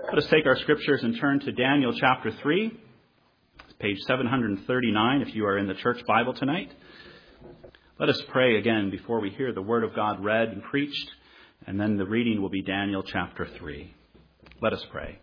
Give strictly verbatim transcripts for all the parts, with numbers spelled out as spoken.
Let us take our scriptures and turn to Daniel chapter three, page seven thirty-nine, if you are in the church Bible tonight. Let us pray again before we hear the word of God read and preached, and then the reading will be Daniel chapter three. Let us pray.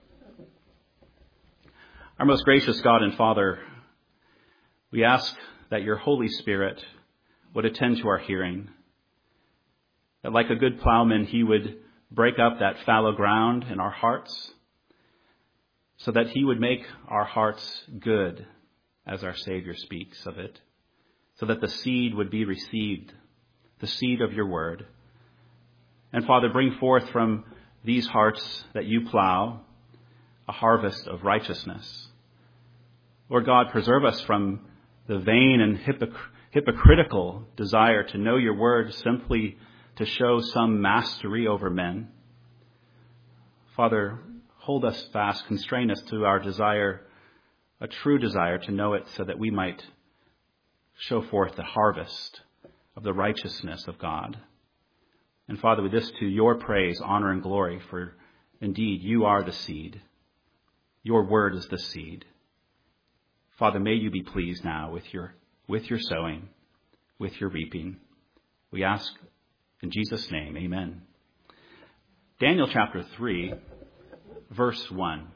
Our most gracious God and Father, we ask that your Holy Spirit would attend to our hearing, that like a good plowman, he would break up that fallow ground in our hearts, so that he would make our hearts good as our Savior speaks of it, so that the seed would be received, the seed of your word. And Father, bring forth from these hearts that you plow a harvest of righteousness. Lord God, preserve us from the vain and hypocr- hypocritical desire to know your word simply to show some mastery over men. Father, hold us fast, constrain us to our desire, a true desire to know it, so that we might show forth the harvest of the righteousness of God. And Father, with this to your praise, honor, and glory, for indeed you are the seed. Your word is the seed. Father, may you be pleased now with your, with your sowing, with your reaping. We ask in Jesus' name, amen. Daniel chapter three, verse one.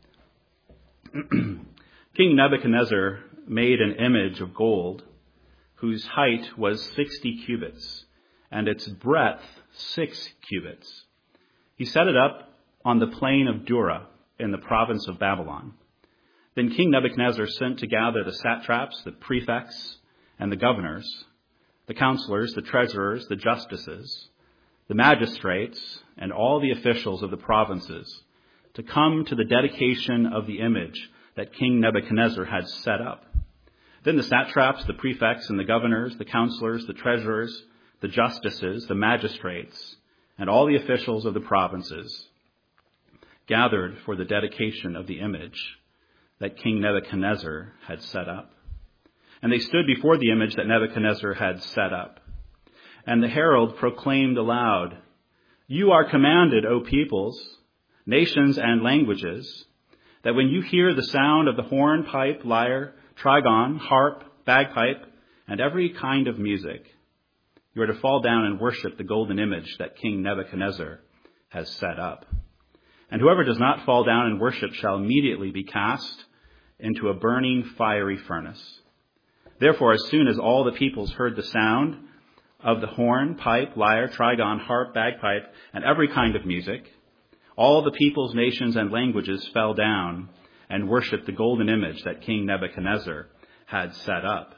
King Nebuchadnezzar made an image of gold whose height was sixty cubits and its breadth six cubits. He set it up on the plain of Dura in the province of Babylon. Then King Nebuchadnezzar sent to gather the satraps, the prefects, and the governors, the counselors, the treasurers, the justices, the magistrates, and all the officials of the provinces to come to the dedication of the image that King Nebuchadnezzar had set up. Then the satraps, the prefects, and the governors, the counselors, the treasurers, the justices, the magistrates, and all the officials of the provinces gathered for the dedication of the image that King Nebuchadnezzar had set up. And they stood before the image that Nebuchadnezzar had set up. And the herald proclaimed aloud, "You are commanded, O peoples, nations, and languages, that when you hear the sound of the horn, pipe, lyre, trigon, harp, bagpipe, and every kind of music, you are to fall down and worship the golden image that King Nebuchadnezzar has set up. And whoever does not fall down and worship shall immediately be cast into a burning fiery furnace." Therefore, as soon as all the peoples heard the sound of the horn, pipe, lyre, trigon, harp, bagpipe, and every kind of music, all the peoples, nations, and languages fell down and worshipped the golden image that King Nebuchadnezzar had set up.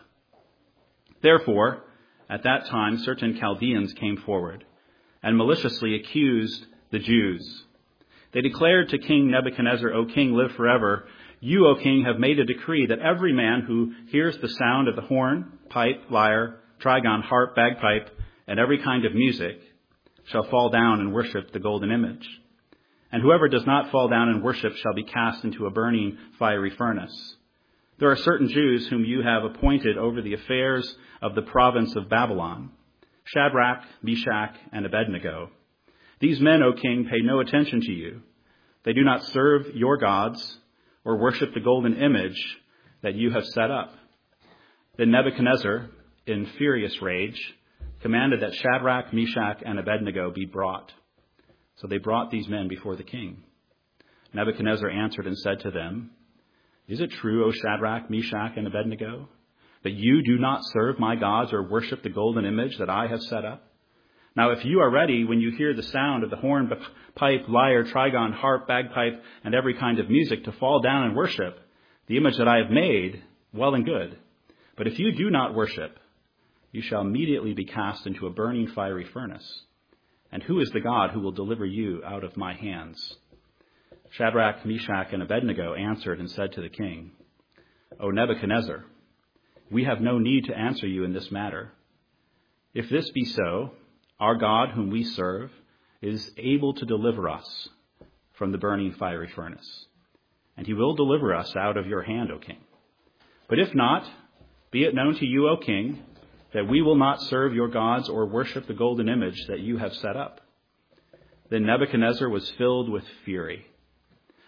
Therefore, at that time, certain Chaldeans came forward and maliciously accused the Jews. They declared to King Nebuchadnezzar, "O king, live forever. You, O king, have made a decree that every man who hears the sound of the horn, pipe, lyre, trigon, harp, bagpipe, and every kind of music shall fall down and worship the golden image. And whoever does not fall down and worship shall be cast into a burning fiery furnace. There are certain Jews whom you have appointed over the affairs of the province of Babylon, Shadrach, Meshach, and Abednego. These men, O king, pay no attention to you. They do not serve your gods or worship the golden image that you have set up." Then Nebuchadnezzar, in furious rage, commanded that Shadrach, Meshach, and Abednego be brought. So they brought these men before the king. Nebuchadnezzar answered and said to them, "Is it true, O Shadrach, Meshach, and Abednego, that you do not serve my gods or worship the golden image that I have set up? Now, if you are ready when you hear the sound of the horn, pipe, lyre, trigon, harp, bagpipe, and every kind of music to fall down and worship the image that I have made, well and good. But if you do not worship, you shall immediately be cast into a burning fiery furnace. And who is the God who will deliver you out of my hands?" Shadrach, Meshach, and Abednego answered and said to the king, "O Nebuchadnezzar, we have no need to answer you in this matter. If this be so, our God whom we serve is able to deliver us from the burning fiery furnace, and he will deliver us out of your hand, O king. But if not, be it known to you, O king, that we will not serve your gods or worship the golden image that you have set up." Then Nebuchadnezzar was filled with fury,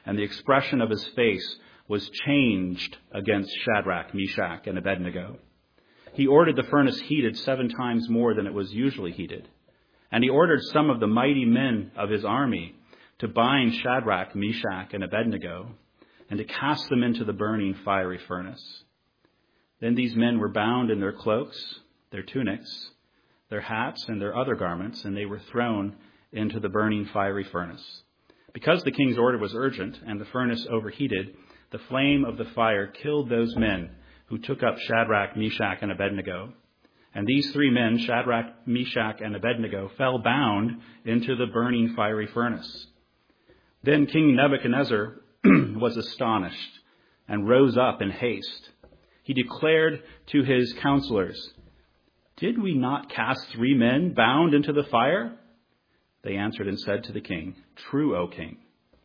and the expression of his face was changed against Shadrach, Meshach, and Abednego. He ordered the furnace heated seven times more than it was usually heated. And he ordered some of the mighty men of his army to bind Shadrach, Meshach, and Abednego, and to cast them into the burning fiery furnace. Then these men were bound in their cloaks, their tunics, their hats, and their other garments, and they were thrown into the burning fiery furnace. Because the king's order was urgent and the furnace overheated, the flame of the fire killed those men who took up Shadrach, Meshach, and Abednego. And these three men, Shadrach, Meshach, and Abednego, fell bound into the burning fiery furnace. Then King Nebuchadnezzar was astonished and rose up in haste. He declared to his counselors, "Did we not cast three men bound into the fire?" They answered and said to the king, "True, O king."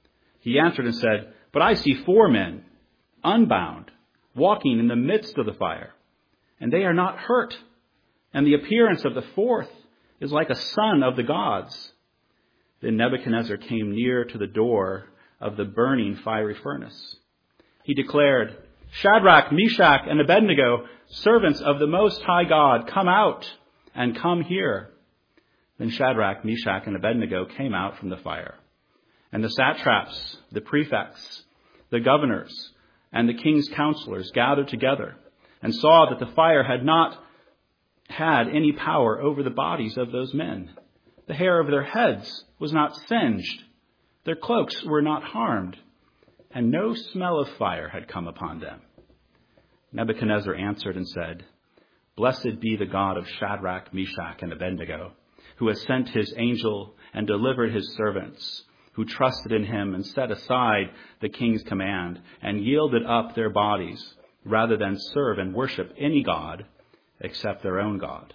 He answered and said, "But I see four men, unbound, walking in the midst of the fire, and they are not hurt. And the appearance of the fourth is like a son of the gods." Then Nebuchadnezzar came near to the door of the burning fiery furnace. He declared, "Shadrach, Meshach, and Abednego, servants of the Most High God, come out and come here." Then Shadrach, Meshach, and Abednego came out from the fire. And the satraps, the prefects, the governors, and the king's counselors gathered together and saw that the fire had not had any power over the bodies of those men. The hair of their heads was not singed. Their cloaks were not harmed, and no smell of fire had come upon them. Nebuchadnezzar answered and said, "Blessed be the God of Shadrach, Meshach, and Abednego, who has sent his angel and delivered his servants, who trusted in him and set aside the king's command and yielded up their bodies rather than serve and worship any god except their own God.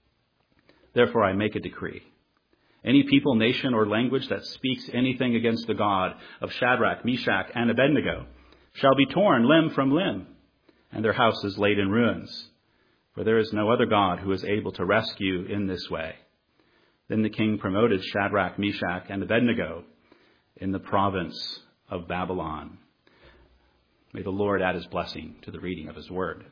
Therefore I make a decree. Any people, nation, or language that speaks anything against the God of Shadrach, Meshach, and Abednego shall be torn limb from limb, and their houses laid in ruins. For there is no other God who is able to rescue in this way." Then the king promoted Shadrach, Meshach, and Abednego in the province of Babylon. May the Lord add his blessing to the reading of his word.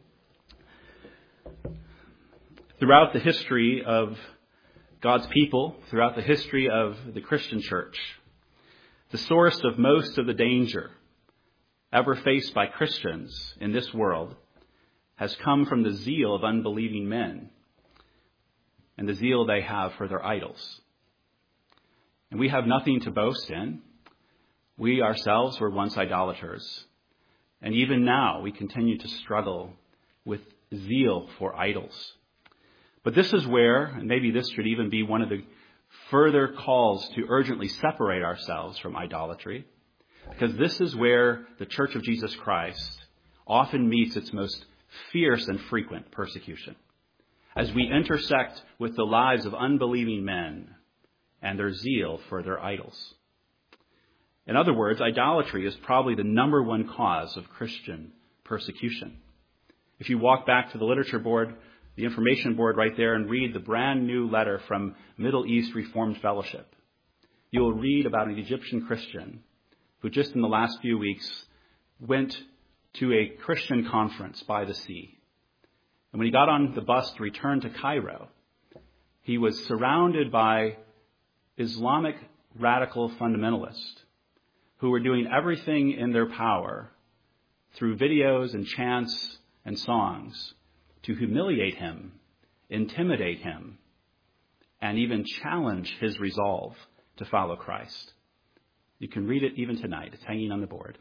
Throughout the history of God's people, throughout the history of the Christian church, the source of most of the danger ever faced by Christians in this world has come from the zeal of unbelieving men and the zeal they have for their idols. And we have nothing to boast in. We ourselves were once idolaters, and even now we continue to struggle with zeal for idols. But this is where, and maybe this should even be one of the further calls to urgently separate ourselves from idolatry, because this is where the Church of Jesus Christ often meets its most fierce and frequent persecution, as we intersect with the lives of unbelieving men and their zeal for their idols. In other words, idolatry is probably the number one cause of Christian persecution. If you walk back to the literature board, the information board right there, and read the brand new letter from Middle East Reformed Fellowship, you will read about an Egyptian Christian who just in the last few weeks went to a Christian conference by the sea. And when he got on the bus to return to Cairo, he was surrounded by Islamic radical fundamentalists who were doing everything in their power through videos and chants and songs to humiliate him, intimidate him, and even challenge his resolve to follow Christ. You can read it even tonight. It's hanging on the board.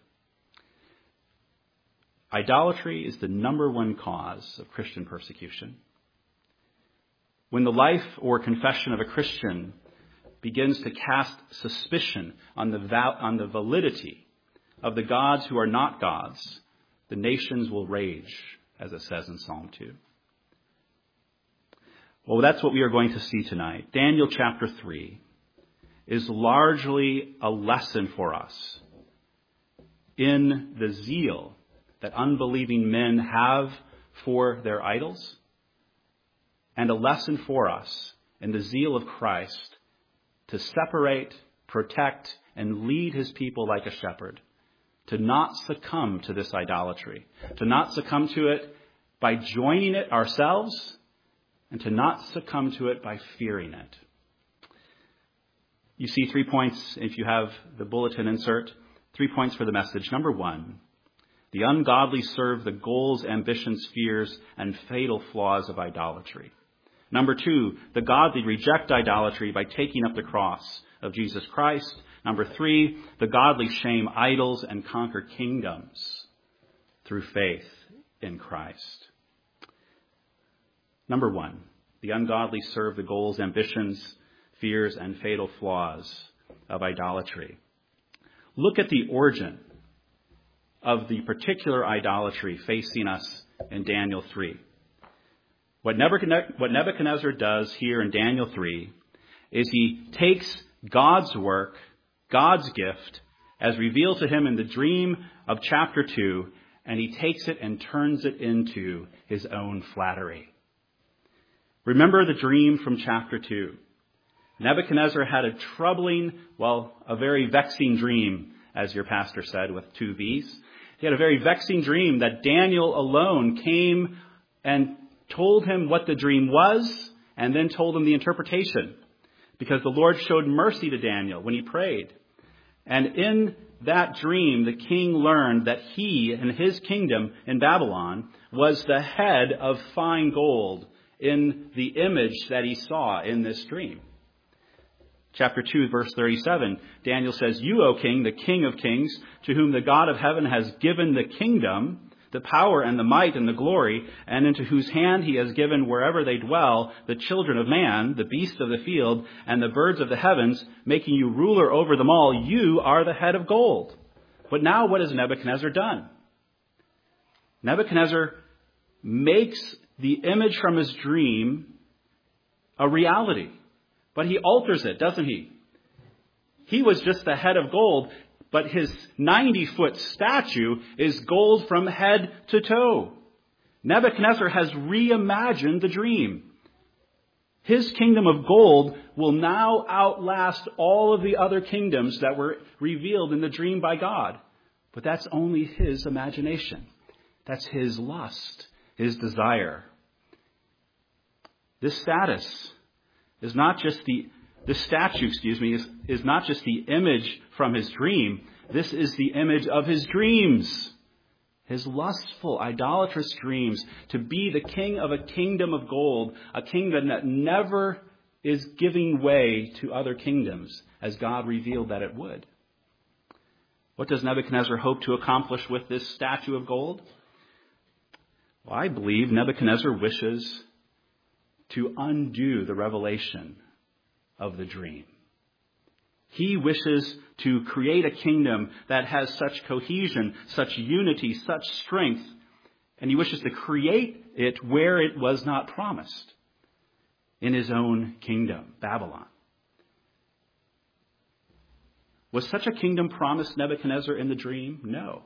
Idolatry is the number one cause of Christian persecution. When the life or confession of a Christian begins to cast suspicion on the val- on the validity of the gods who are not gods, the nations will rage, as it says in Psalm two. Well, that's what we are going to see tonight. Daniel chapter three is largely a lesson for us in the zeal that unbelieving men have for their idols, and a lesson for us in the zeal of Christ to separate, protect, and lead his people like a shepherd, to not succumb to this idolatry, to not succumb to it by joining it ourselves, and to not succumb to it by fearing it. You see three points, if you have the bulletin insert, three points for the message. Number one, the ungodly serve the goals, ambitions, fears, and fatal flaws of idolatry. Number two, the godly reject idolatry by taking up the cross of Jesus Christ. Number three, the godly shame idols and conquer kingdoms through faith in Christ. Number one, the ungodly serve the goals, ambitions, fears, and fatal flaws of idolatry. Look at the origin of the particular idolatry facing us in Daniel three. What Nebuchadnezzar does here in Daniel three is he takes God's work, God's gift, as revealed to him in the dream of chapter two, and he takes it and turns it into his own flattery. Remember the dream from chapter two. Nebuchadnezzar had a troubling, well, a very vexing dream, as your pastor said, with two V's. He had a very vexing dream that Daniel alone came and told him what the dream was, and then told him the interpretation, because the Lord showed mercy to Daniel when he prayed. And in that dream, the king learned that he and his kingdom in Babylon was the head of fine gold in the image that he saw in this dream. Chapter two, verse thirty-seven, Daniel says, "You, O king, the king of kings, to whom the God of heaven has given the kingdom, the power and the might and the glory, and into whose hand he has given wherever they dwell the children of man, the beasts of the field, and the birds of the heavens, making you ruler over them all, you are the head of gold." But now what has Nebuchadnezzar done? Nebuchadnezzar makes the image from his dream a reality. But he alters it, doesn't he? He was just the head of gold, but his ninety-foot statue is gold from head to toe. Nebuchadnezzar has reimagined the dream. His kingdom of gold will now outlast all of the other kingdoms that were revealed in the dream by God. But that's only his imagination. That's his lust, his desire. This status is not just the, this statue, excuse me, is, is not just the image from his dream. This is the image of his dreams. His lustful, idolatrous dreams to be the king of a kingdom of gold, a kingdom that never is giving way to other kingdoms, as God revealed that it would. What does Nebuchadnezzar hope to accomplish with this statue of gold? Well, I believe Nebuchadnezzar wishes to undo the revelation of the dream. He wishes to create a kingdom that has such cohesion, such unity, such strength, and he wishes to create it where it was not promised, in his own kingdom, Babylon. Was such a kingdom promised Nebuchadnezzar in the dream? No.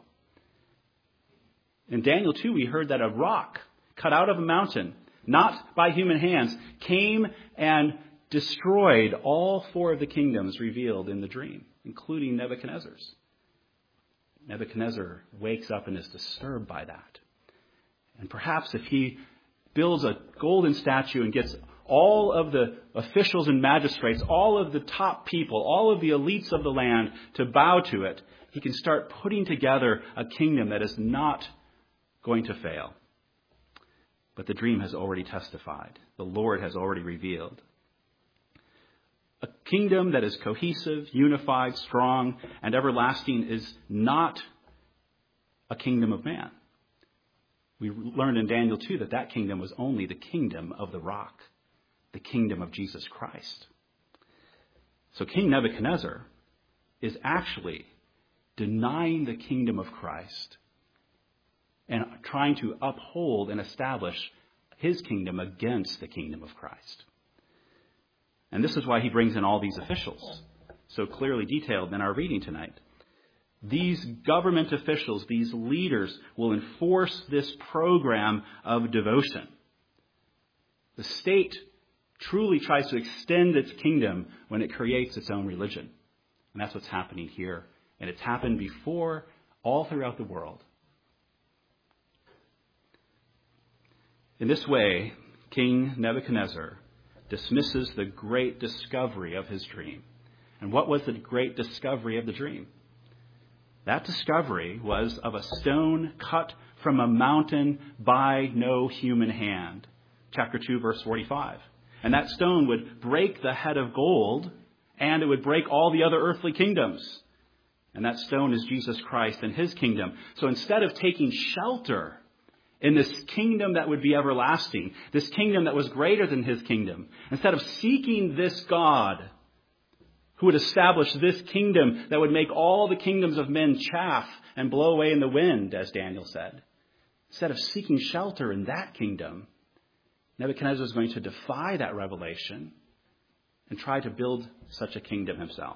In Daniel two, we heard that a rock cut out of a mountain, not by human hands, came and destroyed all four of the kingdoms revealed in the dream, including Nebuchadnezzar's. Nebuchadnezzar wakes up and is disturbed by that. And perhaps if he builds a golden statue and gets all of the officials and magistrates, all of the top people, all of the elites of the land to bow to it, he can start putting together a kingdom that is not going to fail. But the dream has already testified. The Lord has already revealed. A kingdom that is cohesive, unified, strong, and everlasting is not a kingdom of man. We learned in Daniel two that that kingdom was only the kingdom of the rock, the kingdom of Jesus Christ. So King Nebuchadnezzar is actually denying the kingdom of Christ and trying to uphold and establish his kingdom against the kingdom of Christ. And this is why he brings in all these officials, so clearly detailed in our reading tonight. These government officials, these leaders, will enforce this program of devotion. The state truly tries to extend its kingdom when it creates its own religion. And that's what's happening here. And it's happened before all throughout the world. In this way, King Nebuchadnezzar dismisses the great discovery of his dream. And what was the great discovery of the dream? That discovery was of a stone cut from a mountain by no human hand. Chapter two, verse forty-five. And that stone would break the head of gold, and it would break all the other earthly kingdoms. And that stone is Jesus Christ and his kingdom. So instead of taking shelter in this kingdom that would be everlasting, this kingdom that was greater than his kingdom, instead of seeking this God who would establish this kingdom that would make all the kingdoms of men chaff and blow away in the wind, as Daniel said, instead of seeking shelter in that kingdom, Nebuchadnezzar is going to defy that revelation and try to build such a kingdom himself.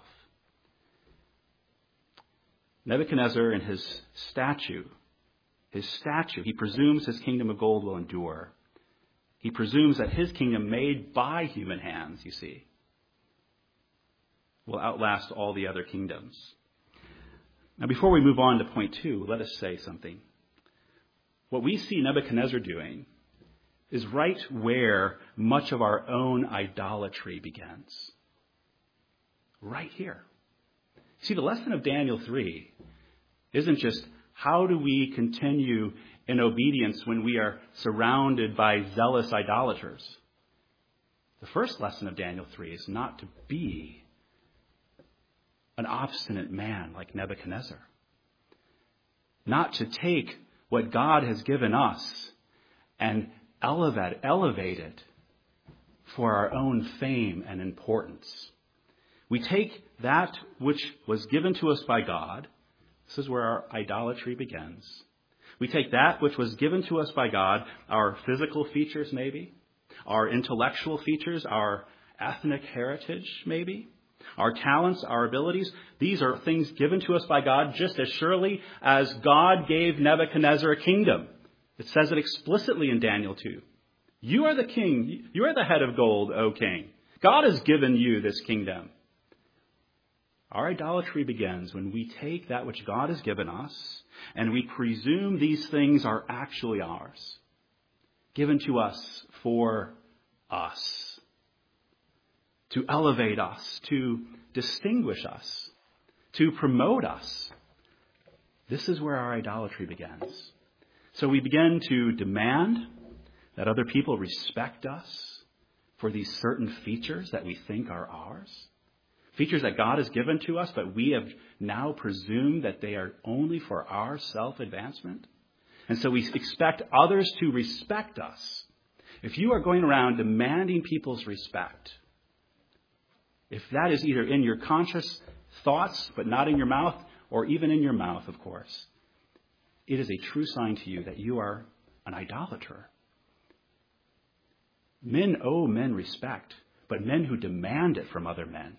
Nebuchadnezzar in his statue, his statue, he presumes his kingdom of gold will endure. He presumes that his kingdom made by human hands, you see, will outlast all the other kingdoms. Now, before we move on to point two, let us say something. What we see Nebuchadnezzar doing is right where much of our own idolatry begins. Right here. See, the lesson of Daniel three isn't just how do we continue in obedience when we are surrounded by zealous idolaters. The first lesson of Daniel three is not to be an obstinate man like Nebuchadnezzar. Not to take what God has given us and elevate, elevate it for our own fame and importance. We take that which was given to us by God. This is where our idolatry begins. We take that which was given to us by God, our physical features maybe, our intellectual features, our ethnic heritage maybe, our talents, our abilities. These are things given to us by God just as surely as God gave Nebuchadnezzar a kingdom. It says it explicitly in Daniel two. You are the king. You are the head of gold, O king. God has given you this kingdom. Our idolatry begins when we take that which God has given us and we presume these things are actually ours, given to us for us, to elevate us, to distinguish us, to promote us. This is where our idolatry begins. So we begin to demand that other people respect us for these certain features that we think are ours. Features that God has given to us, but we have now presumed that they are only for our self-advancement. And so we expect others to respect us. If you are going around demanding people's respect, if that is either in your conscious thoughts, but not in your mouth, or even in your mouth, of course, it is a true sign to you that you are an idolater. Men owe men respect, but men who demand it from other men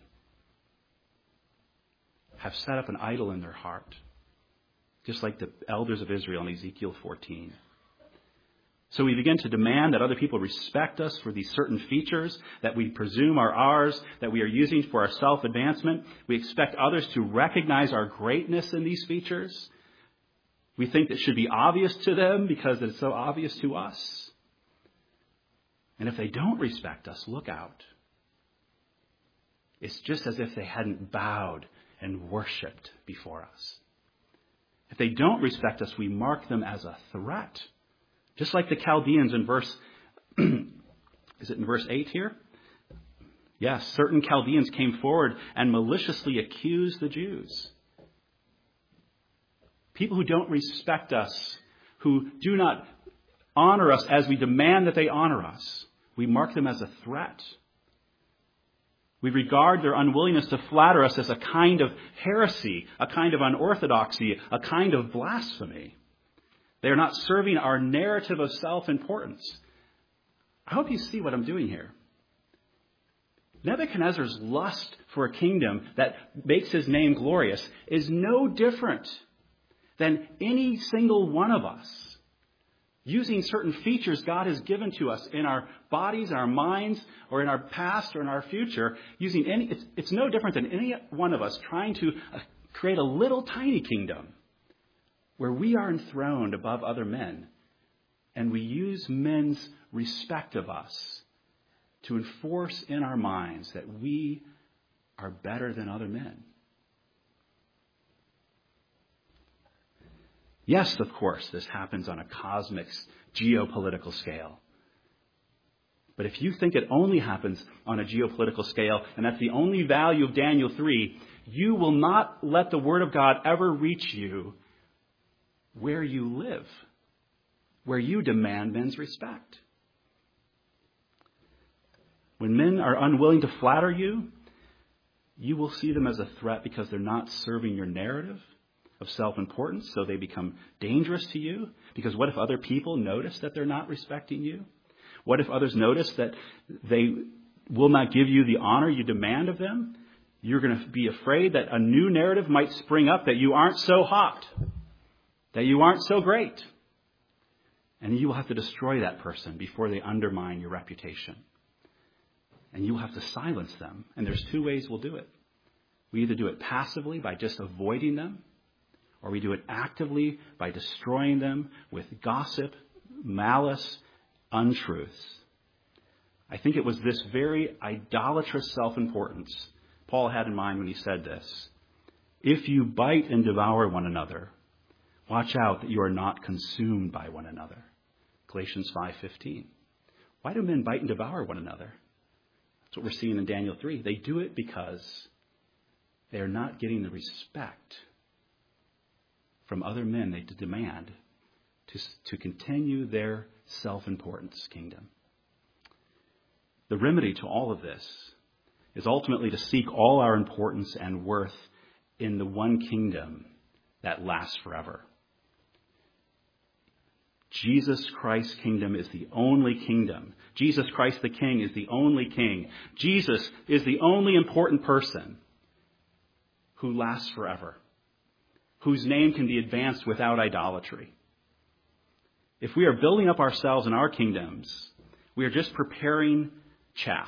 have set up an idol in their heart, just like the elders of Israel in Ezekiel fourteen. So we begin to demand that other people respect us for these certain features that we presume are ours, that we are using for our self-advancement. We expect others to recognize our greatness in these features. We think that should be obvious to them because it's so obvious to us. And if they don't respect us, look out. It's just as if they hadn't bowed and worshipped before us. If they don't respect us, we mark them as a threat. Just like the Chaldeans in verse, is it in verse eight here? Yes, certain Chaldeans came forward and maliciously accused the Jews. People who don't respect us, who do not honor us as we demand that they honor us, we mark them as a threat. We regard their unwillingness to flatter us as a kind of heresy, a kind of unorthodoxy, a kind of blasphemy. They are not serving our narrative of self-importance. I hope you see what I'm doing here. Nebuchadnezzar's lust for a kingdom that makes his name glorious is no different than any single one of us using certain features God has given to us in our bodies, in our minds, or in our past or in our future, using any, it's, it's no different than any one of us trying to uh, create a little tiny kingdom where we are enthroned above other men, and we use men's respect of us to enforce in our minds that we are better than other men. Yes, of course, this happens on a cosmic geopolitical scale. But if you think it only happens on a geopolitical scale, and that's the only value of Daniel three, you will not let the Word of God ever reach you where you live, where you demand men's respect. When men are unwilling to flatter you, you will see them as a threat because they're not serving your narrative of self-importance, so they become dangerous to you. Because what if other people notice that they're not respecting you? What if others notice that they will not give you the honor you demand of them? You're going to be afraid that a new narrative might spring up that you aren't so hot, that you aren't so great. And you will have to destroy that person before they undermine your reputation. And you will have to silence them. And there's two ways we'll do it. We either do it passively by just avoiding them, or we do it actively by destroying them with gossip, malice, untruths. I think it was this very idolatrous self-importance Paul had in mind when he said this. If you bite and devour one another, watch out that you are not consumed by one another. Galatians five fifteen. Why do men bite and devour one another? That's what we're seeing in Daniel three. They do it because they are not getting the respect from other men they demand to, to continue their self-importance kingdom. The remedy to all of this is ultimately to seek all our importance and worth in the one kingdom that lasts forever. Jesus Christ's kingdom is the only kingdom. Jesus Christ the King is the only king. Jesus is the only important person who lasts forever, whose name can be advanced without idolatry. If we are building up ourselves and our kingdoms, we are just preparing chaff,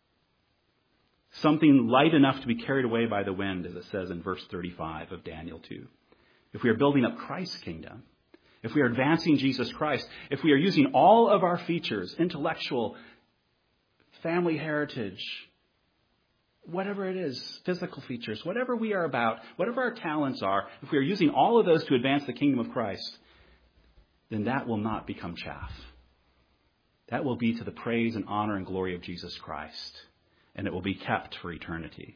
something light enough to be carried away by the wind, as it says in verse thirty-five of Daniel two. If we are building up Christ's kingdom, if we are advancing Jesus Christ, if we are using all of our features, intellectual, family heritage, whatever it is, physical features, whatever we are about, whatever our talents are, if we are using all of those to advance the kingdom of Christ, then that will not become chaff. That will be to the praise and honor and glory of Jesus Christ, and it will be kept for eternity.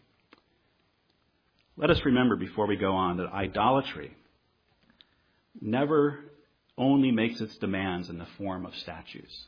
Let us remember before we go on that idolatry never only makes its demands in the form of statues.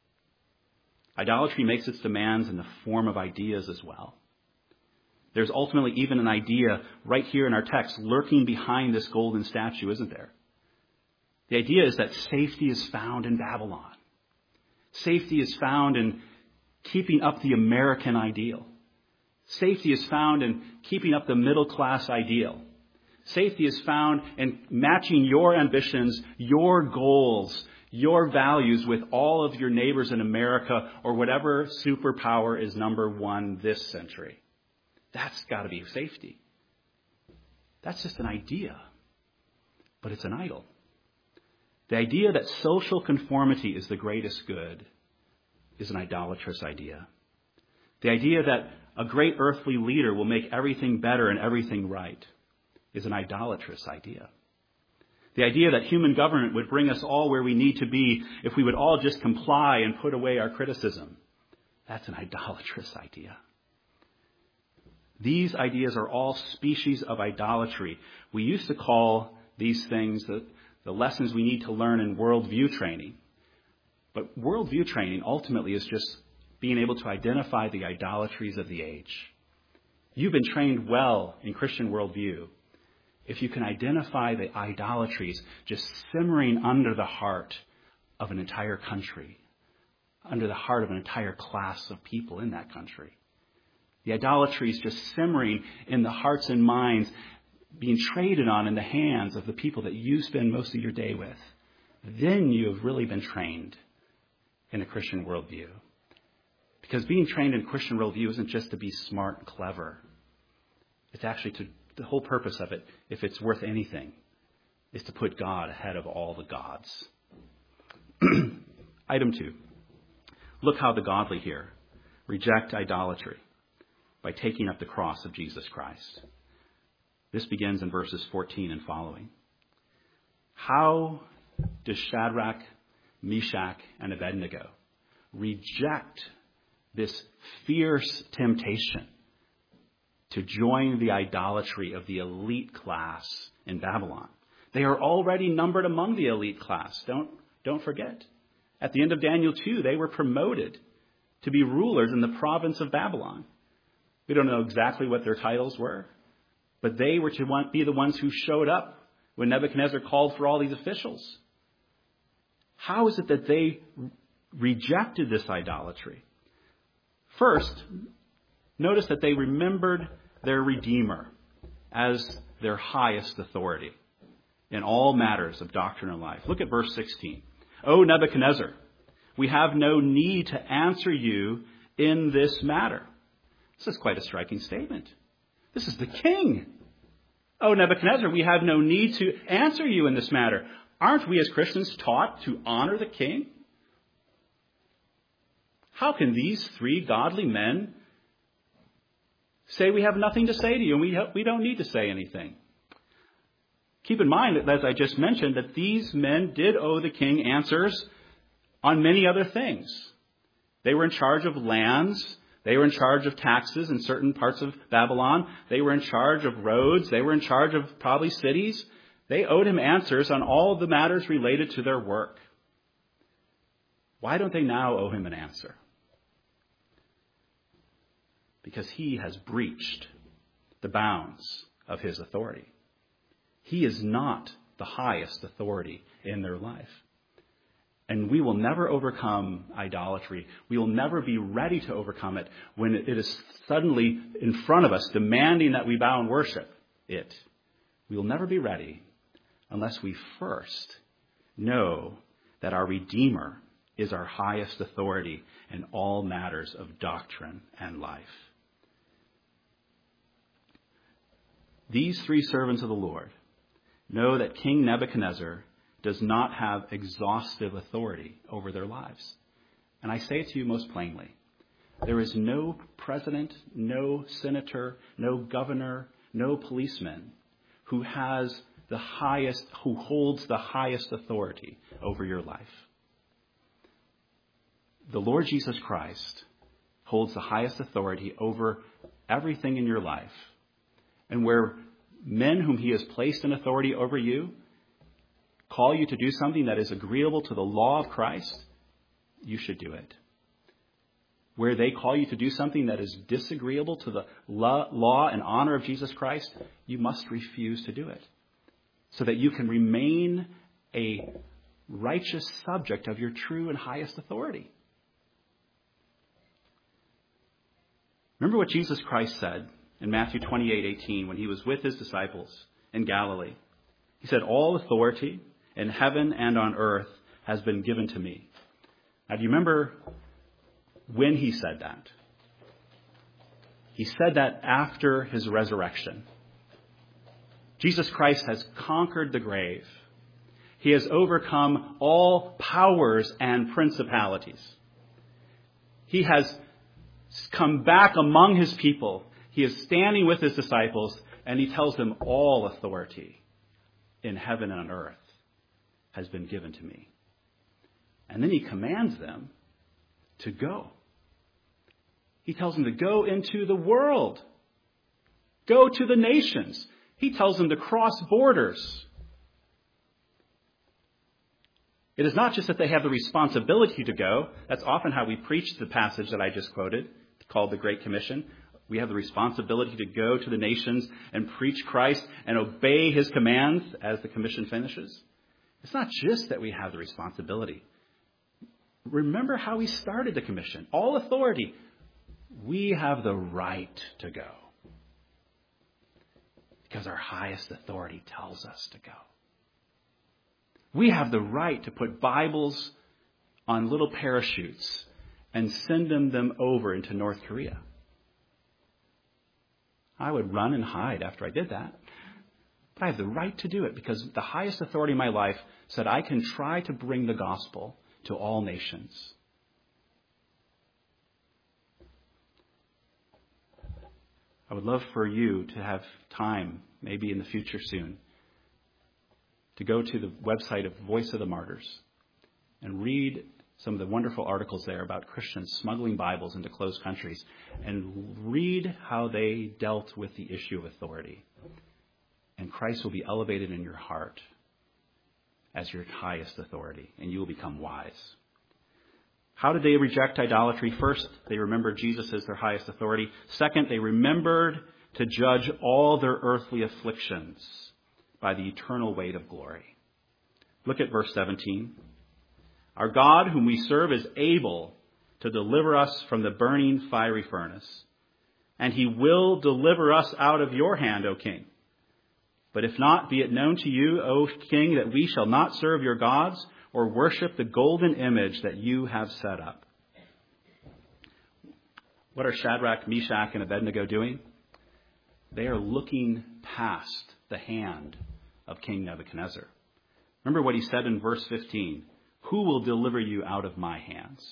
Idolatry makes its demands in the form of ideas as well. There's ultimately even an idea right here in our text lurking behind this golden statue, isn't there? The idea is that safety is found in Babylon. Safety is found in keeping up the American ideal. Safety is found in keeping up the middle class ideal. Safety is found in matching your ambitions, your goals, your values with all of your neighbors in America or whatever superpower is number one this century. That's got to be safety. That's just an idea, but it's an idol. The idea that social conformity is the greatest good is an idolatrous idea. The idea that a great earthly leader will make everything better and everything right is an idolatrous idea. The idea that human government would bring us all where we need to be if we would all just comply and put away our criticism, that's an idolatrous idea. These ideas are all species of idolatry. We used to call these things the, the lessons we need to learn in worldview training. But worldview training ultimately is just being able to identify the idolatries of the age. You've been trained well in Christian worldview if you can identify the idolatries just simmering under the heart of an entire country, under the heart of an entire class of people in that country. The idolatries just simmering in the hearts and minds, being traded on in the hands of the people that you spend most of your day with. then you have really been trained in a Christian worldview. Because being trained in a Christian worldview isn't just to be smart and clever. It's actually to, the whole purpose of it, if it's worth anything, is to put God ahead of all the gods. Item two. Look how the godly here reject idolatry by taking up the cross of Jesus Christ. This begins in verses fourteen and following. How does Shadrach, Meshach, and Abednego reject this fierce temptation to join the idolatry of the elite class in Babylon? They are already numbered among the elite class. Don't, don't forget. At the end of Daniel two, they were promoted to be rulers in the province of Babylon. We don't know exactly what their titles were, but they were to be the ones who showed up when Nebuchadnezzar called for all these officials. How is it that they rejected this idolatry? First, notice that they remembered their Redeemer as their highest authority in all matters of doctrine and life. Look at verse sixteen. O Nebuchadnezzar, we have no need to answer you in this matter. This is quite a striking statement. This is the king. O Nebuchadnezzar, we have no need to answer you in this matter. Aren't we as Christians taught to honor the king? How can these three godly men say we have nothing to say to you and we, we don't need to say anything? Keep in mind that, as I just mentioned, that these men did owe the king answers on many other things. They were in charge of lands. They were in charge of taxes in certain parts of Babylon. They were in charge of roads. They were in charge of probably cities. They owed him answers on all the matters related to their work. Why don't they now owe him an answer? Because he has breached the bounds of his authority. He is not the highest authority in their life. And we will never overcome idolatry. We will never be ready to overcome it when it is suddenly in front of us, demanding that we bow and worship it. We will never be ready unless we first know that our Redeemer is our highest authority in all matters of doctrine and life. These three servants of the Lord know that King Nebuchadnezzar does not have exhaustive authority over their lives. And I say it to you most plainly. There is no president, no senator, no governor, no policeman who has the highest, who holds the highest authority over your life. The Lord Jesus Christ holds the highest authority over everything in your life. And where men whom he has placed in authority over you call you to do something that is agreeable to the law of Christ, you should do it. Where they call you to do something that is disagreeable to the law and honor of Jesus Christ, you must refuse to do it, so that you can remain a righteous subject of your true and highest authority. Remember what Jesus Christ said in Matthew twenty-eight eighteen when he was with his disciples in Galilee. He said, all authority in heaven and on earth has been given to me. Now, do you remember when he said that? He said that after his resurrection. Jesus Christ has conquered the grave. He has overcome all powers and principalities. He has come back among his people. He is standing with his disciples, and he tells them all authority in heaven and on earth has been given to me. And then he commands them to go. He tells them to go into the world. Go to the nations. He tells them to cross borders. It is not just that they have the responsibility to go. That's often how we preach the passage that I just quoted, called the Great Commission. We have the responsibility to go to the nations and preach Christ and obey his commands as the commission finishes. It's not just that we have the responsibility. Remember how we started the commission. All authority. We have the right to go. Because our highest authority tells us to go. We have the right to put Bibles on little parachutes and send them, them over into North Korea. I would run and hide after I did that. But I have the right to do it because the highest authority in my life said I can try to bring the gospel to all nations. I would love for you to have time, maybe in the future soon, to go to the website of Voice of the Martyrs and read some of the wonderful articles there about Christians smuggling Bibles into closed countries, and read how they dealt with the issue of authority. And Christ will be elevated in your heart as your highest authority, and you will become wise. How did they reject idolatry? First, they remembered Jesus as their highest authority. Second, they remembered to judge all their earthly afflictions by the eternal weight of glory. Look at verse seventeen. Our God, whom we serve, is able to deliver us from the burning fiery furnace, and he will deliver us out of your hand, O king. But if not, be it known to you, O king, that we shall not serve your gods or worship the golden image that you have set up. What are Shadrach, Meshach, and Abednego doing? They are looking past the hand of King Nebuchadnezzar. Remember what he said in verse fifteen. Who will deliver you out of my hands?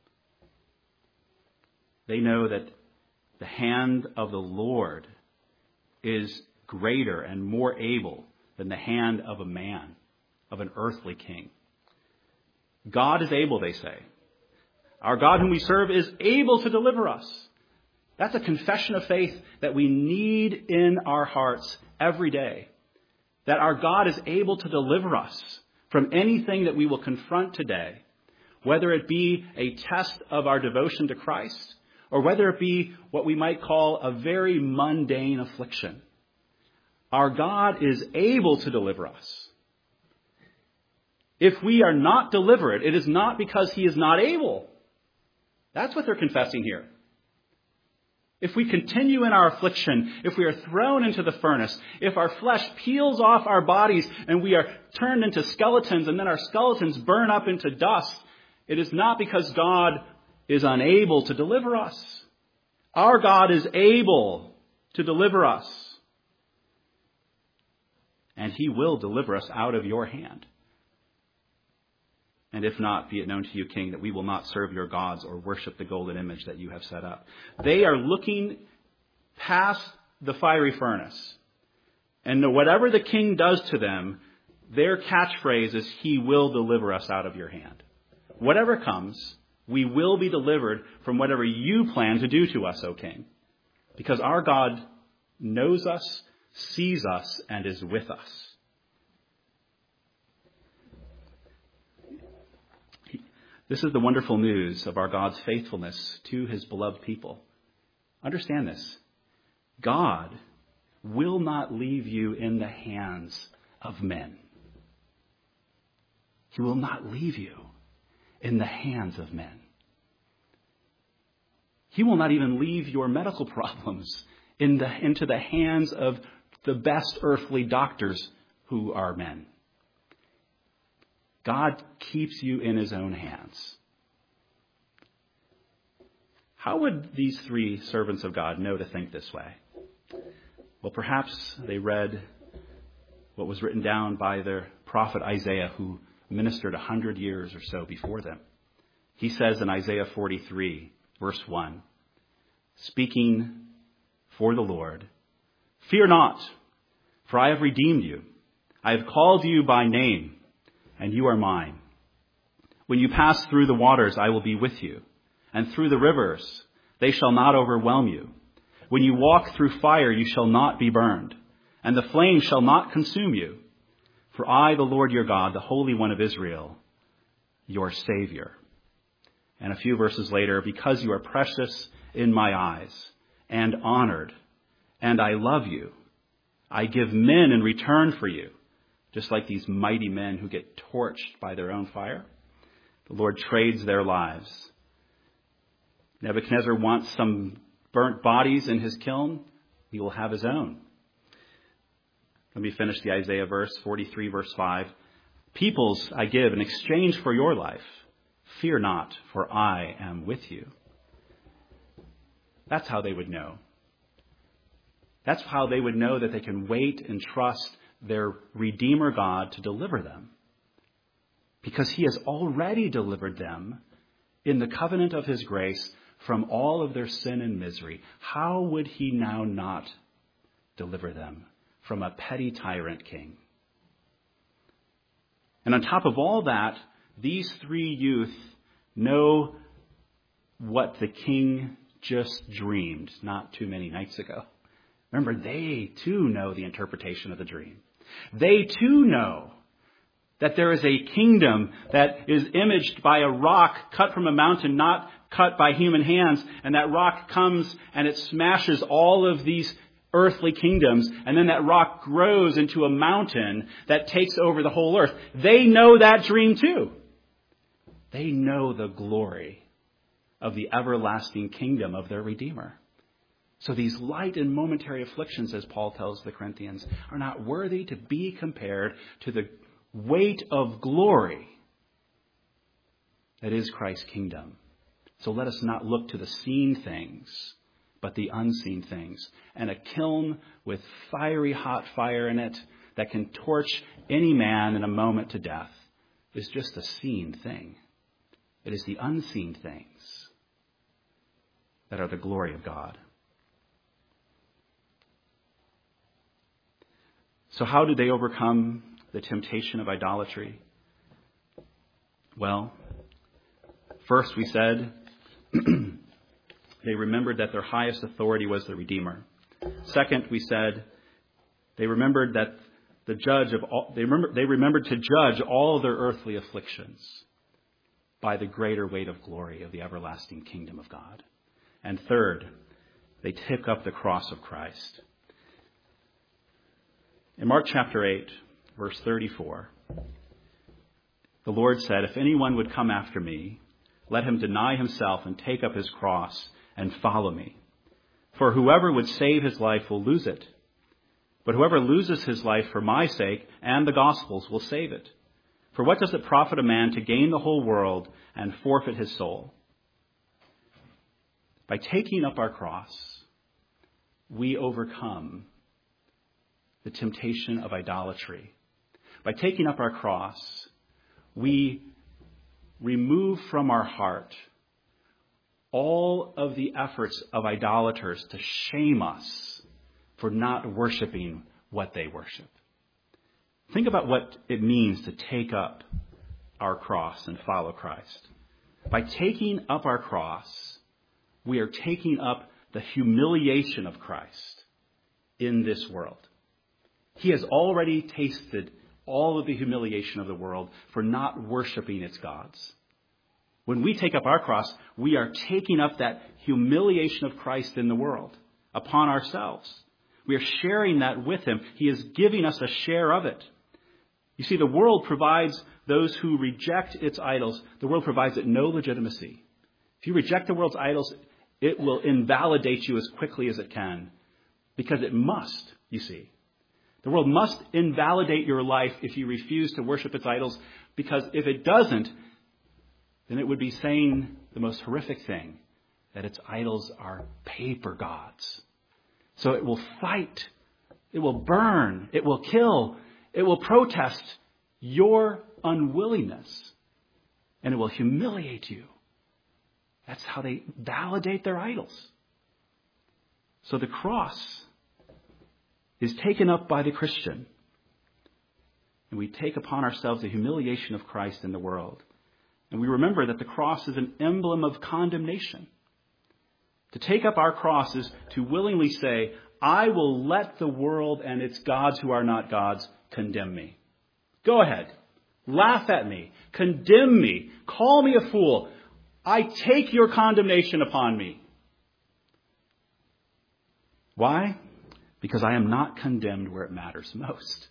They know that the hand of the Lord is greater and more able than the hand of a man, of an earthly king. God is able, they say. Our God whom we serve is able to deliver us. That's a confession of faith that we need in our hearts every day. That our God is able to deliver us from anything that we will confront today, whether it be a test of our devotion to Christ, or whether it be what we might call a very mundane affliction. Our God is able to deliver us. If we are not delivered, it is not because he is not able. That's what they're confessing here. If we continue in our affliction, if we are thrown into the furnace, if our flesh peels off our bodies and we are turned into skeletons and then our skeletons burn up into dust, it is not because God is unable to deliver us. Our God is able to deliver us. And he will deliver us out of your hand. And if not, be it known to you, king, that we will not serve your gods or worship the golden image that you have set up. They are looking past the fiery furnace. And whatever the king does to them, their catchphrase is, he will deliver us out of your hand. Whatever comes, we will be delivered from whatever you plan to do to us, O king. Because our God knows us, sees us, and is with us. This is the wonderful news of our God's faithfulness to his beloved people. Understand this. God will not leave you in the hands of men. He will not leave you in the hands of men. He will not even leave your medical problems in the, into the hands of the best earthly doctors who are men. God keeps you in his own hands. How would these three servants of God know to think this way? Well, perhaps they read what was written down by their prophet Isaiah, who ministered a hundred years or so before them. He says in Isaiah forty-three, verse one, speaking for the Lord, "Fear not, for I have redeemed you. I have called you by name, and you are mine. When you pass through the waters, I will be with you, and through the rivers, they shall not overwhelm you. When you walk through fire, you shall not be burned, and the flame shall not consume you. For I, the Lord your God, the Holy One of Israel, your Savior." And a few verses later, "Because you are precious in my eyes and honored, and I love you, I give men in return for you." Just like these mighty men who get torched by their own fire, the Lord trades their lives. Nebuchadnezzar wants some burnt bodies in his kiln. He will have his own. Let me finish the Isaiah verse, forty-three, verse five. Peoples I give in exchange for your life. Fear not, for I am with you. That's how they would know. That's how they would know that they can wait and trust their Redeemer God to deliver them. Because he has already delivered them in the covenant of his grace from all of their sin and misery. How would he now not deliver them from a petty tyrant king? And on top of all that, these three youth know what the king just dreamed not too many nights ago. Remember, they too know the interpretation of the dream. They too know that there is a kingdom that is imaged by a rock cut from a mountain, not cut by human hands. And that rock comes and it smashes all of these earthly kingdoms. And then that rock grows into a mountain that takes over the whole earth. They know that dream too. They know the glory of the everlasting kingdom of their Redeemer. So these light and momentary afflictions, as Paul tells the Corinthians, are not worthy to be compared to the weight of glory that is Christ's kingdom. So let us not look to the seen things, but the unseen things. And a kiln with fiery hot fire in it that can torch any man in a moment to death is just a seen thing. It is the unseen things that are the glory of God. So how did they overcome the temptation of idolatry? Well, first we said they remembered that their highest authority was the Redeemer. Second, we said they remembered that the judge of all, they remember, they remembered to judge all their earthly afflictions by the greater weight of glory of the everlasting kingdom of God. And third, they took up the cross of Christ. In Mark chapter eight, verse thirty-four, the Lord said, "If anyone would come after me, let him deny himself and take up his cross and follow me. For whoever would save his life will lose it. But whoever loses his life for my sake and the gospel's will save it. For what does it profit a man to gain the whole world and forfeit his soul?" By taking up our cross, we overcome the temptation of idolatry. By taking up our cross, we remove from our heart all of the efforts of idolaters to shame us for not worshiping what they worship. Think about what it means to take up our cross and follow Christ. By taking up our cross, we are taking up the humiliation of Christ in this world. He has already tasted all of the humiliation of the world for not worshiping its gods. When we take up our cross, we are taking up that humiliation of Christ in the world upon ourselves. We are sharing that with him. He is giving us a share of it. You see, the world provides those who reject its idols, the world provides it no legitimacy. If you reject the world's idols, it will invalidate you as quickly as it can, because it must, you see. The world must invalidate your life if you refuse to worship its idols, because if it doesn't, then it would be saying the most horrific thing, that its idols are paper gods. So it will fight, it will burn, it will kill, it will protest your unwillingness, and it will humiliate you. That's how they validate their idols. So the cross is taken up by the Christian, and we take upon ourselves the humiliation of Christ in the world. And we remember that the cross is an emblem of condemnation. To take up our cross is to willingly say, I will let the world and its gods who are not gods condemn me. Go ahead. Laugh at me. Condemn me. Call me a fool. I take your condemnation upon me. Why? Because I am not condemned where it matters most.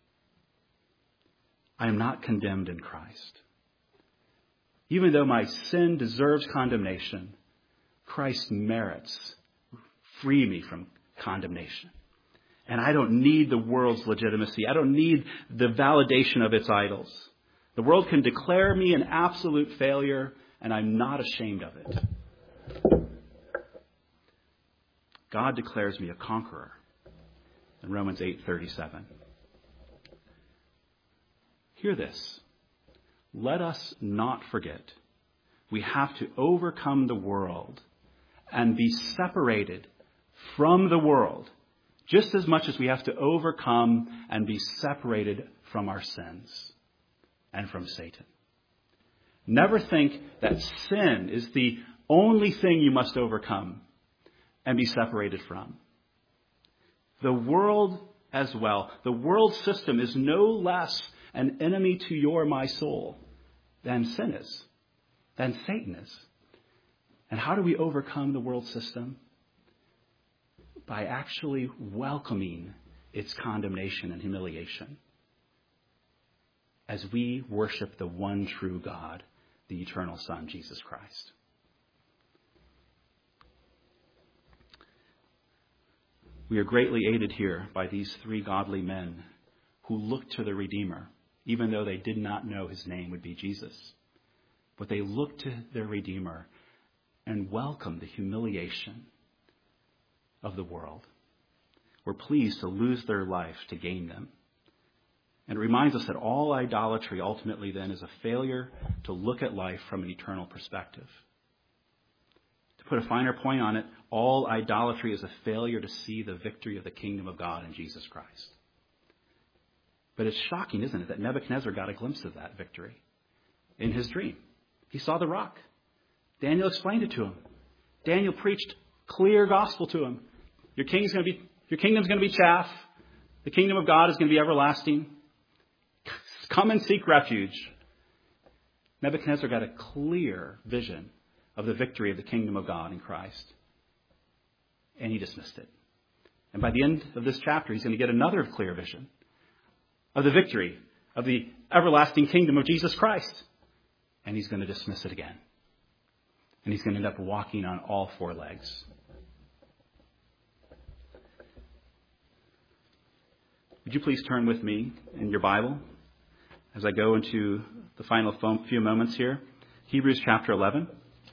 I am not condemned in Christ. Even though my sin deserves condemnation, Christ's merits free me from condemnation. And I don't need the world's legitimacy. I don't need the validation of its idols. The world can declare me an absolute failure, and I'm not ashamed of it. God declares me a conqueror in Romans eight thirty-seven. Hear this. Let us not forget. We have to overcome the world and be separated from the world just as much as we have to overcome and be separated from our sins and from Satan. Never think that sin is the only thing you must overcome and be separated from. The world as well. The world system is no less an enemy to your, my soul, than sin is, than Satan is. And how do we overcome the world system? By actually welcoming its condemnation and humiliation as we worship the one true God, the eternal Son, Jesus Christ. We are greatly aided here by these three godly men who looked to the Redeemer, even though they did not know his name would be Jesus. But they looked to their Redeemer and welcomed the humiliation of the world. Were pleased to lose their life to gain them. And it reminds us that all idolatry ultimately then is a failure to look at life from an eternal perspective. To put a finer point on it, all idolatry is a failure to see the victory of the kingdom of God in Jesus Christ. But it's shocking, isn't it, that Nebuchadnezzar got a glimpse of that victory in his dream. He saw the rock. Daniel explained it to him. Daniel preached clear gospel to him. Your king's going to be, your kingdom's going to be chaff. The kingdom of God is going to be everlasting. Come and seek refuge. Nebuchadnezzar got a clear vision of the victory of the kingdom of God in Christ. And he dismissed it. And by the end of this chapter, he's going to get another clear vision of the victory of the everlasting kingdom of Jesus Christ. And he's going to dismiss it again. And he's going to end up walking on all four legs. Would you please turn with me in your Bible as I go into the final few moments here? Hebrews chapter eleven.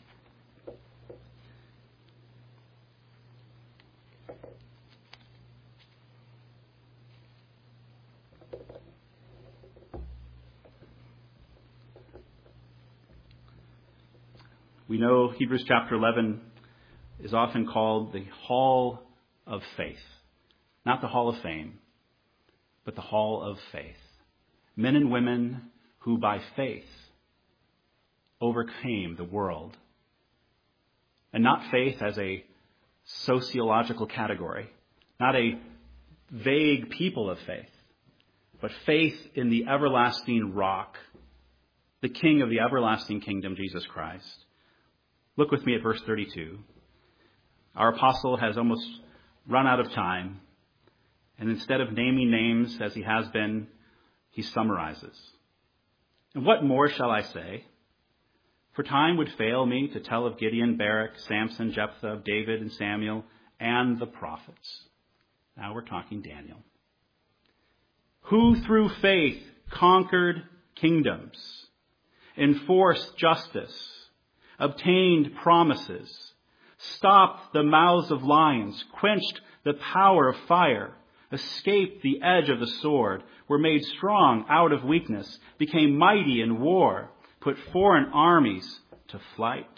We know Hebrews chapter eleven is often called the Hall of Faith. Not the Hall of Fame, but the Hall of Faith. Men and women who by faith overcame the world. And not faith as a sociological category, not a vague people of faith, but faith in the everlasting rock, the King of the everlasting kingdom, Jesus Christ. Look with me at verse thirty-two. Our apostle has almost run out of time, and instead of naming names as he has been, he summarizes. And what more shall I say? For time would fail me to tell of Gideon, Barak, Samson, Jephthah, David, and Samuel, and the prophets. Now we're talking Daniel. Who through faith conquered kingdoms, enforced justice, obtained promises, stopped the mouths of lions, quenched the power of fire, escaped the edge of the sword, were made strong out of weakness, became mighty in war, put foreign armies to flight.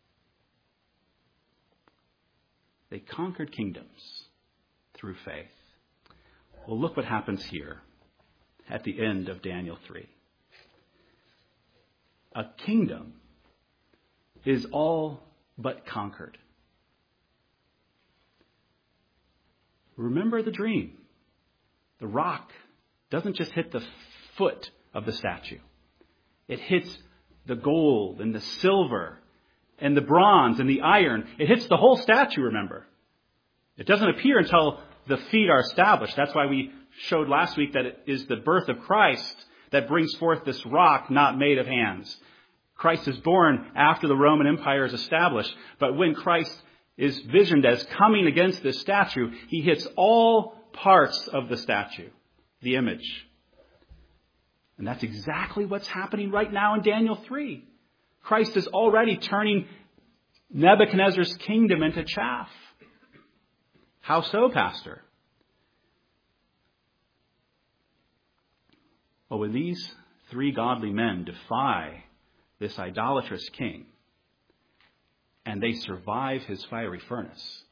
They conquered kingdoms through faith. Well, look what happens here at the end of Daniel three. A kingdom is all but conquered. Remember the dream. The rock doesn't just hit the foot of the statue. It hits the gold and the silver and the bronze and the iron. It hits the whole statue, remember. It doesn't appear until the feet are established. That's why we showed last week that it is the birth of Christ that brings forth this rock not made of hands. Christ is born after the Roman Empire is established. But when Christ is visioned as coming against this statue, he hits all parts of the statue, the image. And that's exactly what's happening right now in Daniel three. Christ is already turning Nebuchadnezzar's kingdom into chaff. How so, Pastor? Well, when these three godly men defy this idolatrous king, and they survive his fiery furnace,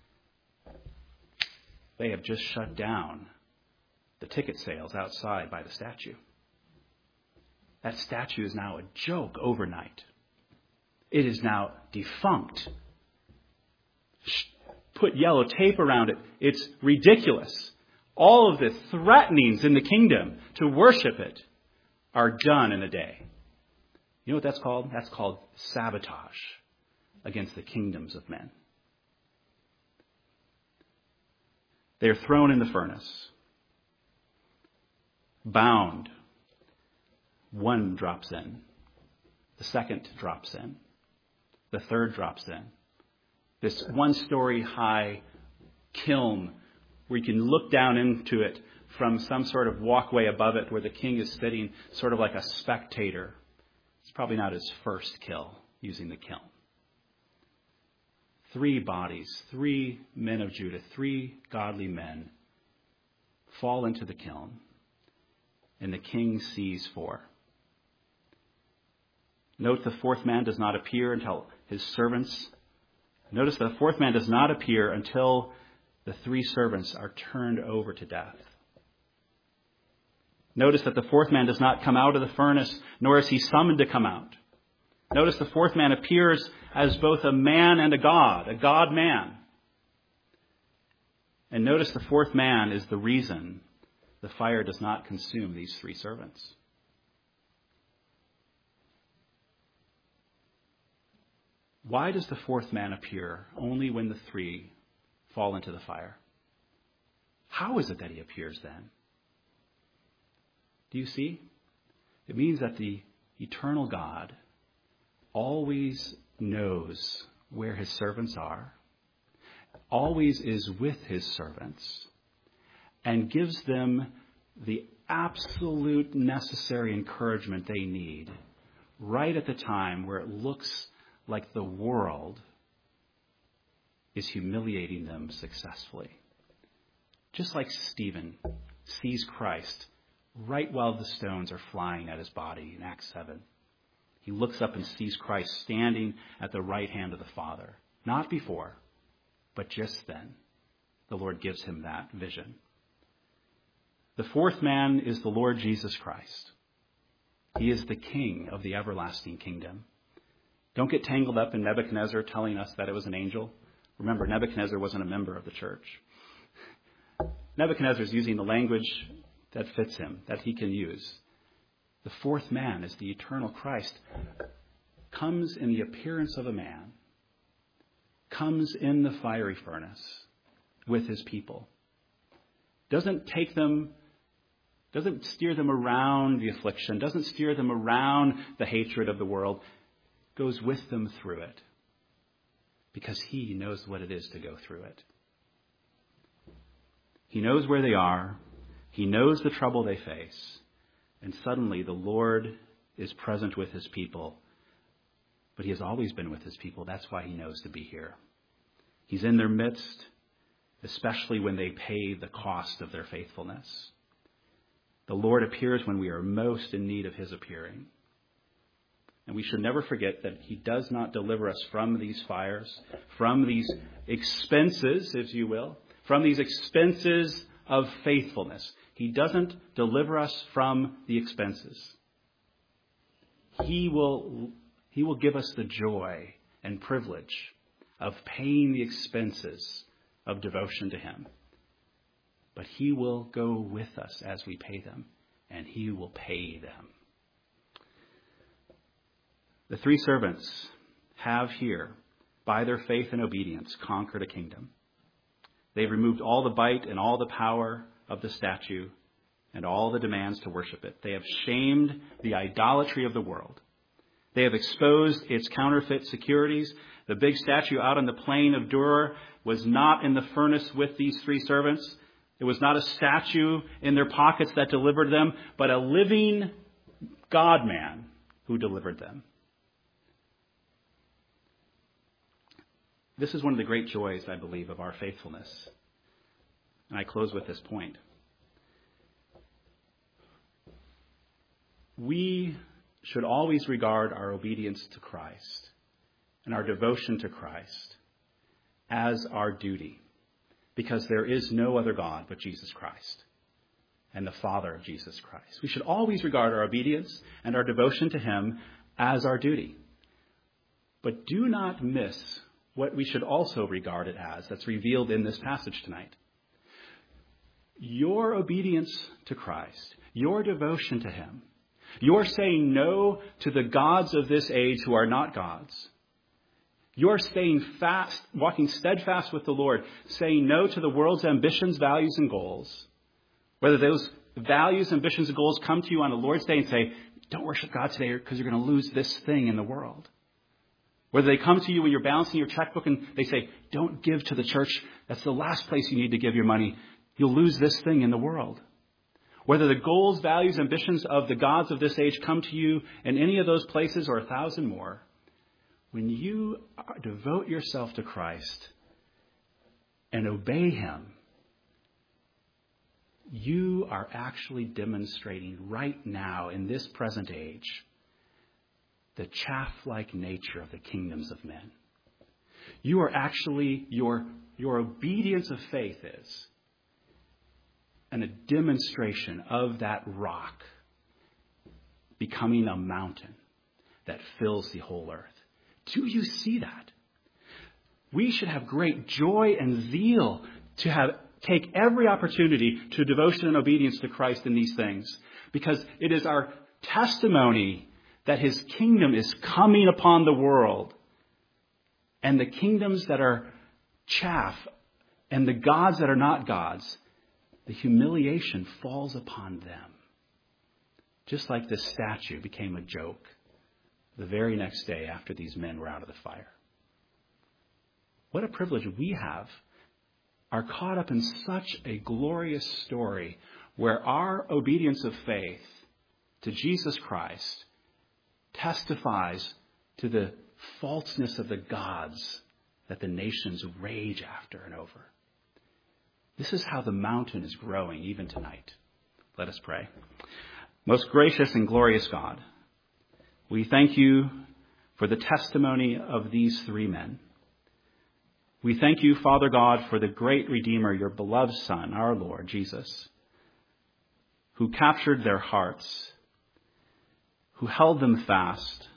they have just shut down the ticket sales outside by the statue. That statue is now a joke overnight. It is now defunct. Put yellow tape around it. It's ridiculous. All of the threatenings in the kingdom to worship it are done in a day. You know what that's called? That's called sabotage against the kingdoms of men. They're thrown in the furnace, bound. One drops in. The second drops in. The third drops in. This one-story high kiln where you can look down into it from some sort of walkway above it where the king is sitting sort of like a spectator. It's probably not his first kill using the kiln. Three bodies, three men of Judah, three godly men fall into the kiln, and the king sees four. Note the fourth man does not appear until his servants. Notice the fourth man does not appear until the three servants are turned over to death. Notice that the fourth man does not come out of the furnace, nor is he summoned to come out. Notice the fourth man appears as both a man and a god, a God-man. And notice the fourth man is the reason the fire does not consume these three servants. Why does the fourth man appear only when the three fall into the fire? How is it that he appears then? Do you see? It means that the eternal God always knows where his servants are, always is with his servants, and gives them the absolute necessary encouragement they need right at the time where it looks like the world is humiliating them successfully. Just like Stephen sees Christ right while the stones are flying at his body in Acts seven. He looks up and sees Christ standing at the right hand of the Father. Not before, but just then. The Lord gives him that vision. The fourth man is the Lord Jesus Christ. He is the King of the everlasting kingdom. Don't get tangled up in Nebuchadnezzar telling us that it was an angel. Remember, Nebuchadnezzar wasn't a member of the church. Nebuchadnezzar is using the language that fits him, that he can use. The fourth man is the eternal Christ, comes in the appearance of a man, comes in the fiery furnace with his people. Doesn't take them, doesn't steer them around the affliction, doesn't steer them around the hatred of the world, goes with them through it because he knows what it is to go through it. He knows where they are. He knows the trouble they face. And suddenly the Lord is present with his people. But he has always been with his people. That's why he knows to be here. He's in their midst, especially when they pay the cost of their faithfulness. The Lord appears when we are most in need of his appearing. And we should never forget that he does not deliver us from these fires, from these expenses, if you will, from these expenses of faithfulness. He doesn't deliver us from the expenses. He will, he will give us the joy and privilege of paying the expenses of devotion to him. But he will go with us as we pay them, and he will pay them. The three servants have here, by their faith and obedience, conquered a kingdom. They've removed all the bite and all the power of the statue and all the demands to worship it. They have shamed the idolatry of the world. They have exposed its counterfeit securities. The big statue out on the plain of Dura was not in the furnace with these three servants. It was not a statue in their pockets that delivered them, but a living God-man who delivered them. This is one of the great joys, I believe, of our faithfulness. And I close with this point. We should always regard our obedience to Christ and our devotion to Christ as our duty, because there is no other God but Jesus Christ and the Father of Jesus Christ. We should always regard our obedience and our devotion to him as our duty. But do not miss what we should also regard it as, that's revealed in this passage tonight. Your obedience to Christ, your devotion to him, your saying no to the gods of this age who are not gods, your staying fast, walking steadfast with the Lord, saying no to the world's ambitions, values, and goals, whether those values, ambitions, and goals come to you on the Lord's Day and say, don't worship God today because you're going to lose this thing in the world. Whether they come to you when you're balancing your checkbook and they say, don't give to the church. That's the last place you need to give your money. You'll lose this thing in the world. Whether the goals, values, ambitions of the gods of this age come to you in any of those places or a thousand more, when you devote yourself to Christ and obey him, you are actually demonstrating right now in this present age the chaff-like nature of the kingdoms of men. You are actually, your, your obedience of faith is and a demonstration of that rock becoming a mountain that fills the whole earth. Do you see that? We should have great joy and zeal to have take every opportunity to devotion and obedience to Christ in these things, because it is our testimony that his kingdom is coming upon the world, and the kingdoms that are chaff and the gods that are not gods, the humiliation falls upon them. Just like this statue became a joke the very next day after these men were out of the fire. What a privilege we have, are caught up in such a glorious story where our obedience of faith to Jesus Christ testifies to the falseness of the gods that the nations rage after and over. This is how the mountain is growing even tonight. Let us pray. Most gracious and glorious God, we thank you for the testimony of these three men. We thank you, Father God, for the great Redeemer, your beloved Son, our Lord Jesus, who captured their hearts, who held them fast,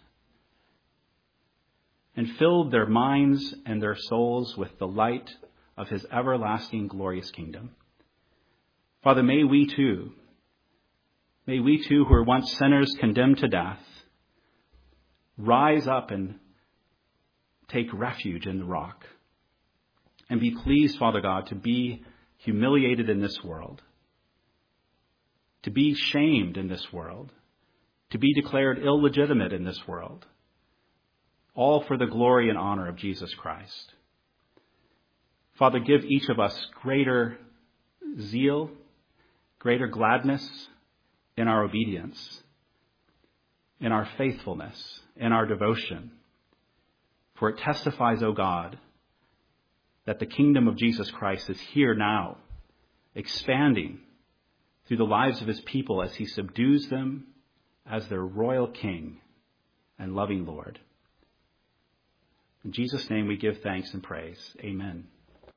and filled their minds and their souls with the light of his everlasting glorious kingdom. Father, may we too, may we too, who were once sinners condemned to death, rise up and take refuge in the rock, and be pleased, Father God, to be humiliated in this world, to be shamed in this world, to be declared illegitimate in this world, all for the glory and honor of Jesus Christ. Father, give each of us greater zeal, greater gladness in our obedience, in our faithfulness, in our devotion. For it testifies, O God, that the kingdom of Jesus Christ is here now, expanding through the lives of his people as he subdues them as their royal king and loving Lord. In Jesus' name we give thanks and praise. Amen.